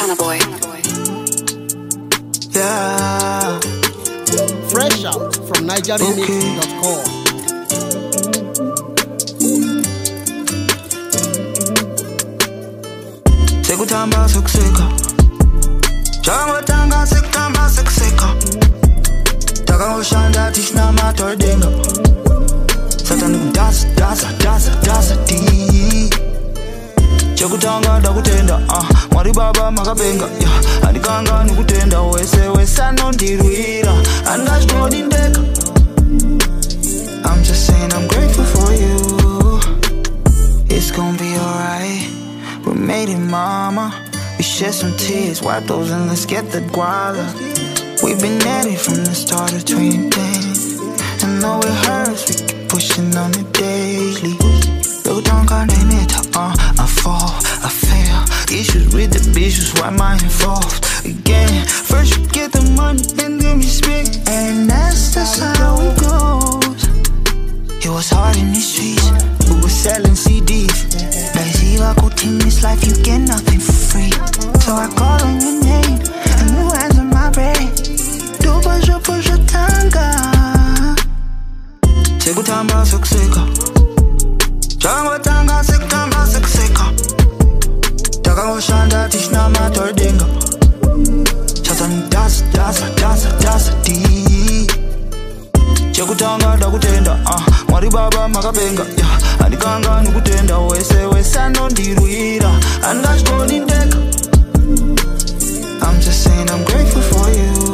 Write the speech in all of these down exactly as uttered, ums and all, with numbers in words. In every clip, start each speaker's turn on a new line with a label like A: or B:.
A: Burna Boy.
B: Yeah.
C: Fresh out from Niger Remix dot com.
B: Sekutamba sekuseka Jango tanga sekutamba sekuseka Taka ushanda tishna matordenga Satani kudasa, dasa, dasa, dasa di Chekutanga dakutenda ah Mwari baba makabenga yeah. Andikanga nukutenda wese wesa nondirwira Andashkodi ndeka I'm just saying I'm grateful for you. It's gonna be alright. We made it, mama. We shed some tears, wipe those and let's get the guala. We've been at it from the start of twenty ten. And though it hurts, we keep pushing on it daily. Look down, can't name it, uh, I fall, I fail. Issues with the bitches, why am I involved? Again, first you get the money, then give me spit. And that's, that's how it goes. It was hard in the streets, we were selling C Ds. Lazy walk in this life, you get nothing for free. So I call on your name, and you answer my brain. Do push up, push up, tanga. Sekutamba sekuseka Jango tanga sekutamba sekuseka Taka ushanda tishna matordenga Satani dasa, dasa, dasa, dasa di Chekutanga dakutenda ah Mwari baba makabenga yeah. Andikanga nukutenda wese wesa nondirwira Andashkodi ndeka I'm just saying I'm grateful for you.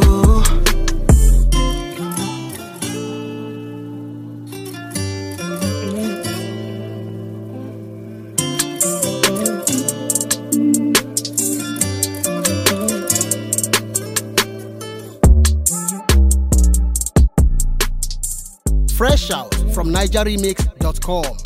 C: Fresh out from Niger Remix dot com.